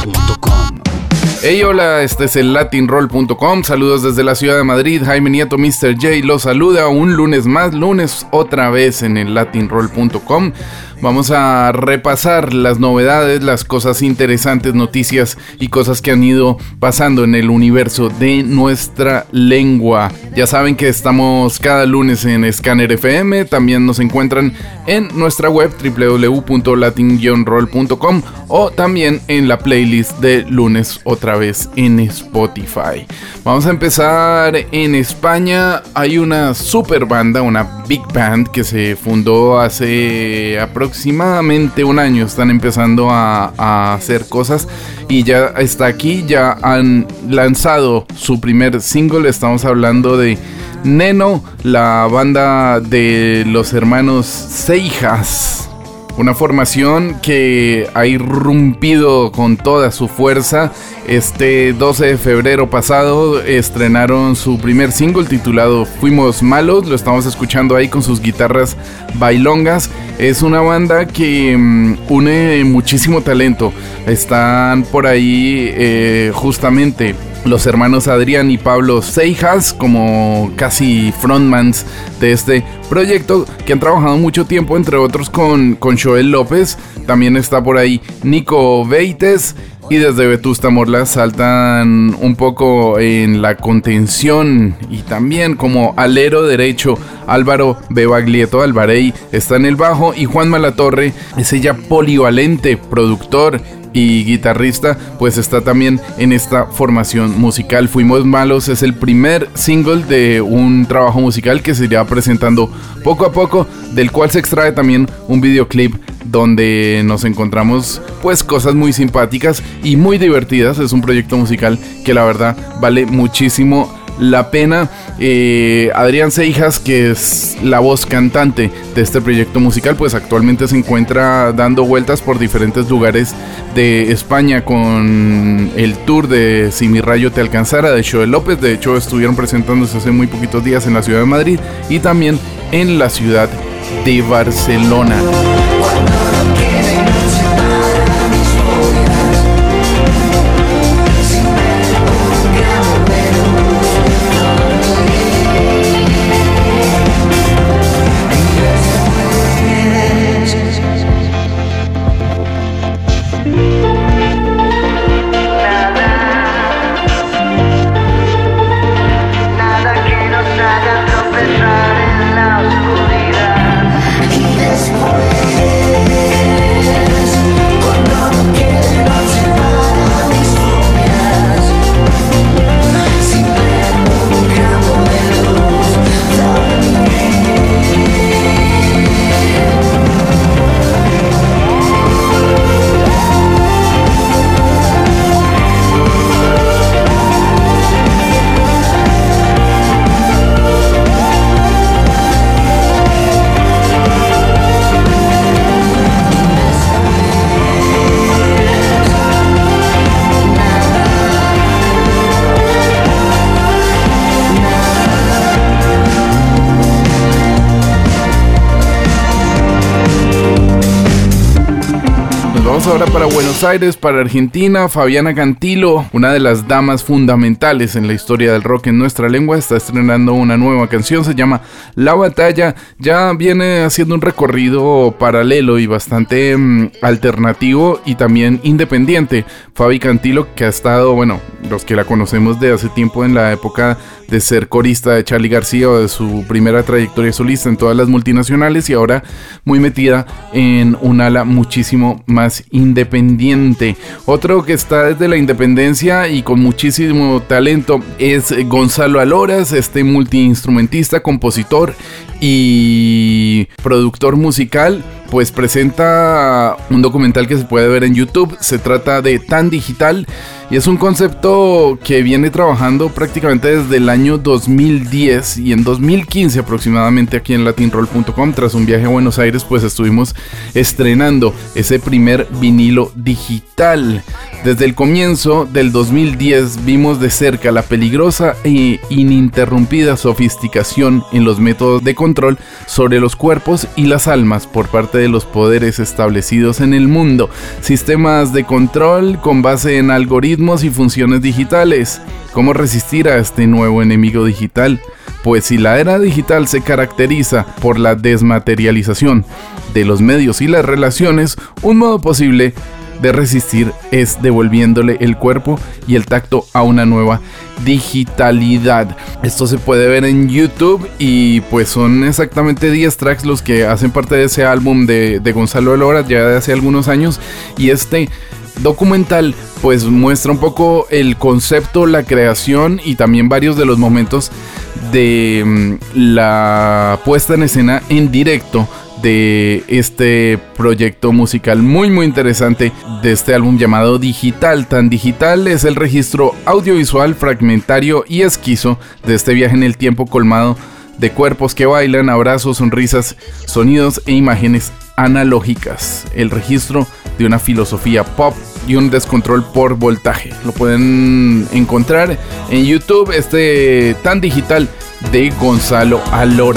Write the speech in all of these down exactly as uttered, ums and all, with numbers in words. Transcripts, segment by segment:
punto com. Hey, hola, este es el latin roll punto com. Saludos desde la ciudad de Madrid. Jaime Nieto, mister J, los saluda un lunes más, lunes otra vez en el latin roll punto com. Vamos a repasar las novedades, las cosas interesantes, noticias y cosas que han ido pasando en el universo de nuestra lengua. Ya saben que estamos cada lunes en Scanner F M. También nos encuentran en nuestra web doble u doble u doble u punto latin roll punto com o también en la playlist de lunes otra vez en Spotify. Vamos a empezar en España. Hay una super banda, una big band que se fundó hace aproximadamente aproximadamente un año. Están empezando a, a hacer cosas y ya está aquí, ya han lanzado su primer single. Estamos hablando de Neno, la banda de los hermanos Seijas, una formación que ha irrumpido con toda su fuerza. Este doce de febrero pasado estrenaron su primer single titulado Fuimos Malos. Lo estamos escuchando ahí con sus guitarras bailongas. Es una banda que um, une muchísimo talento. Están por ahí eh, justamente los hermanos Adrián y Pablo Seijas como casi frontmans de este proyecto, que han trabajado mucho tiempo, entre otros con, con Joel López. También está por ahí Nico Veites. Y desde Vetusta Morla saltan un poco en la contención y también como alero derecho Álvaro Bebaglieto Alvarey está en el bajo, y Juan Malatorre, ese ya polivalente productor y guitarrista, pues está también en esta formación musical. Fuimos Malos es el primer single de un trabajo musical que se irá presentando poco a poco, del cual se extrae también un videoclip donde nos encontramos pues cosas muy simpáticas y muy divertidas. Es un proyecto musical que la verdad vale muchísimo la pena. eh, Adrián Seijas, que es la voz cantante de este proyecto musical, pues actualmente se encuentra dando vueltas por diferentes lugares de España con el tour de Si mi rayo te alcanzara de Joel López. De hecho estuvieron presentándose hace muy poquitos días en la ciudad de Madrid y también en la ciudad de Barcelona. Ahora para Buenos Aires, para Argentina. Fabiana Cantilo, una de las damas fundamentales en la historia del rock en nuestra lengua, está estrenando una nueva canción, se llama La Batalla. Ya viene haciendo un recorrido paralelo y bastante mmm, alternativo y también independiente. Fabi Cantilo, que ha estado, bueno, los que la conocemos de hace tiempo en la época de ser corista de Charly García o de su primera trayectoria solista en todas las multinacionales, y ahora muy metida en un ala muchísimo más independiente. Otro que está desde la independencia y con muchísimo talento es Gonzalo Aloras, este multiinstrumentista, compositor y productor musical. Pues presenta un documental que se puede ver en YouTube. Se trata de Tan Digital y es un concepto que viene trabajando prácticamente desde el año dos mil diez, y en dos mil quince aproximadamente aquí en latin roll punto com, tras un viaje a Buenos Aires, pues estuvimos estrenando ese primer vinilo digital. Desde el comienzo del dos mil diez vimos de cerca la peligrosa e ininterrumpida sofisticación en los métodos de control sobre los cuerpos y las almas por parte de los poderes establecidos en el mundo. Sistemas de control con base en algoritmos y funciones digitales. ¿Cómo resistir a este nuevo enemigo digital? Pues si la era digital se caracteriza por la desmaterialización de los medios y las relaciones, un modo posible de resistir es devolviéndole el cuerpo y el tacto a una nueva digitalidad. Esto se puede ver en YouTube y pues son exactamente diez tracks los que hacen parte de ese álbum de, de Gonzalo Lora ya de hace algunos años, y este documental pues muestra un poco el concepto, la creación y también varios de los momentos de um, la puesta en escena en directo de este proyecto musical muy muy interesante de este álbum llamado Digital. Tan digital es el registro audiovisual, fragmentario y esquizo de este viaje en el tiempo colmado de cuerpos que bailan, abrazos, sonrisas, sonidos e imágenes analógicas. El registro de una filosofía pop y un descontrol por voltaje. Lo pueden encontrar en YouTube, este Tan Digital de Gonzalo Alora.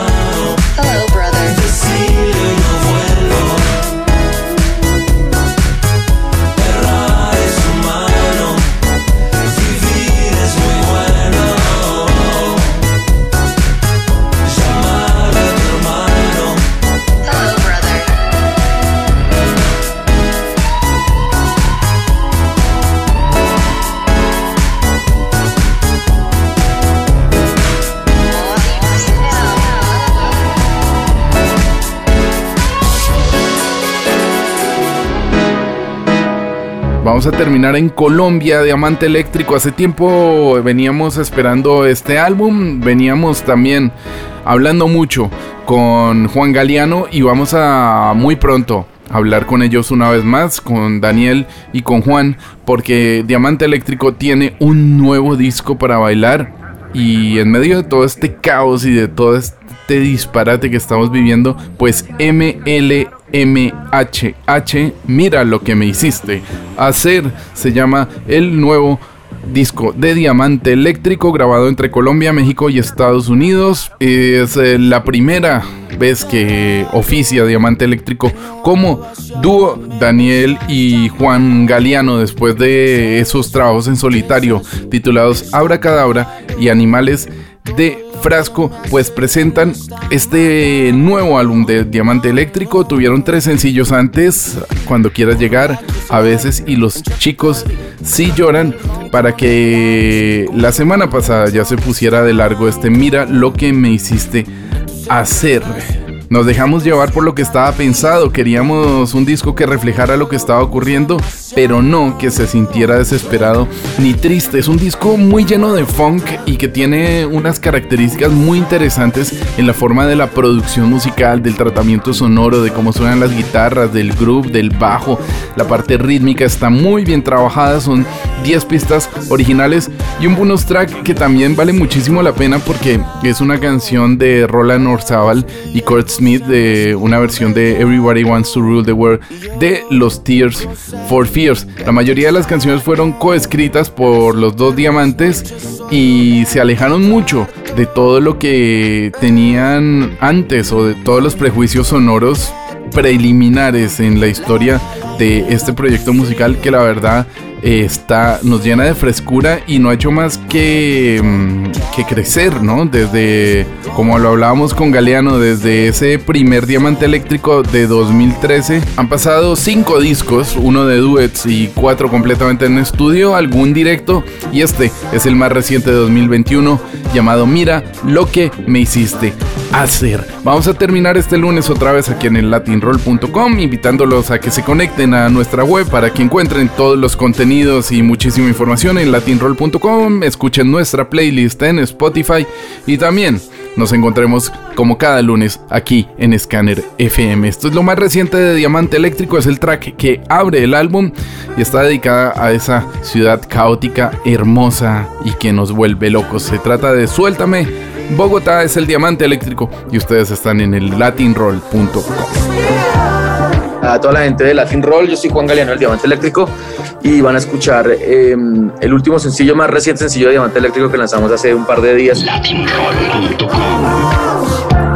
Vamos a terminar en Colombia, Diamante Eléctrico. Hace tiempo veníamos esperando este álbum, veníamos también hablando mucho con Juan Galeano y vamos a muy pronto hablar con ellos una vez más, con Daniel y con Juan, porque Diamante Eléctrico tiene un nuevo disco para bailar, y en medio de todo este caos y de todo este disparate que estamos viviendo, pues M L M H H, Mira lo que me hiciste hacer, se llama el nuevo disco de Diamante Eléctrico, grabado entre Colombia, México y Estados Unidos. Es eh, la primera vez que oficia Diamante Eléctrico como dúo Daniel y Juan Galeano, después de esos trabajos en solitario titulados Abracadabra y Animales de Frasco, pues presentan este nuevo álbum de Diamante Eléctrico. Tuvieron tres sencillos antes, Cuando quieras llegar, A veces y Los chicos sí lloran, para que la semana pasada ya se pusiera de largo este Mira lo que me hiciste hacer. Nos dejamos llevar por lo que estaba pensado, queríamos un disco que reflejara lo que estaba ocurriendo, pero no que se sintiera desesperado ni triste. Es un disco muy lleno de funk y que tiene unas características muy interesantes en la forma de la producción musical, del tratamiento sonoro, de cómo suenan las guitarras, del groove, del bajo. La parte rítmica está muy bien trabajada, son diez pistas originales y un bonus track que también vale muchísimo la pena porque es una canción de Roland Orzabal y Kurt Smith, de una versión de Everybody Wants to Rule the World de los Tears for Fears. La mayoría de las canciones fueron coescritas por los dos diamantes y se alejaron mucho de todo lo que tenían antes o de todos los prejuicios sonoros preliminares en la historia de este proyecto musical, que la verdad eh, está, nos llena de frescura y no ha hecho más que, que crecer, ¿no? Desde, como lo hablábamos con Galeano, desde ese primer Diamante Eléctrico de dos mil trece han pasado cinco discos, uno de duets y cuatro completamente en estudio, algún directo, y este es el más reciente de dos mil veintiuno, llamado Mira lo que me hiciste hacer. Vamos a terminar este lunes otra vez aquí en el latin roll punto com, invitándolos a que se conecten a nuestra web para que encuentren todos los contenidos y muchísima información en latin roll punto com, escuchen nuestra playlist en Spotify y también nos encontremos como cada lunes aquí en Scanner F M. Esto es lo más reciente de Diamante Eléctrico, es el track que abre el álbum y está dedicada a esa ciudad caótica, hermosa y que nos vuelve locos. Se trata de Suéltame. Bogotá es el Diamante Eléctrico y ustedes están en el latin roll punto com. a toda la gente de Latin Roll. Yo soy Juan Galeano, el Diamante Eléctrico, y van a escuchar eh, el último sencillo, más reciente sencillo de Diamante Eléctrico que lanzamos hace un par de días. latin roll punto com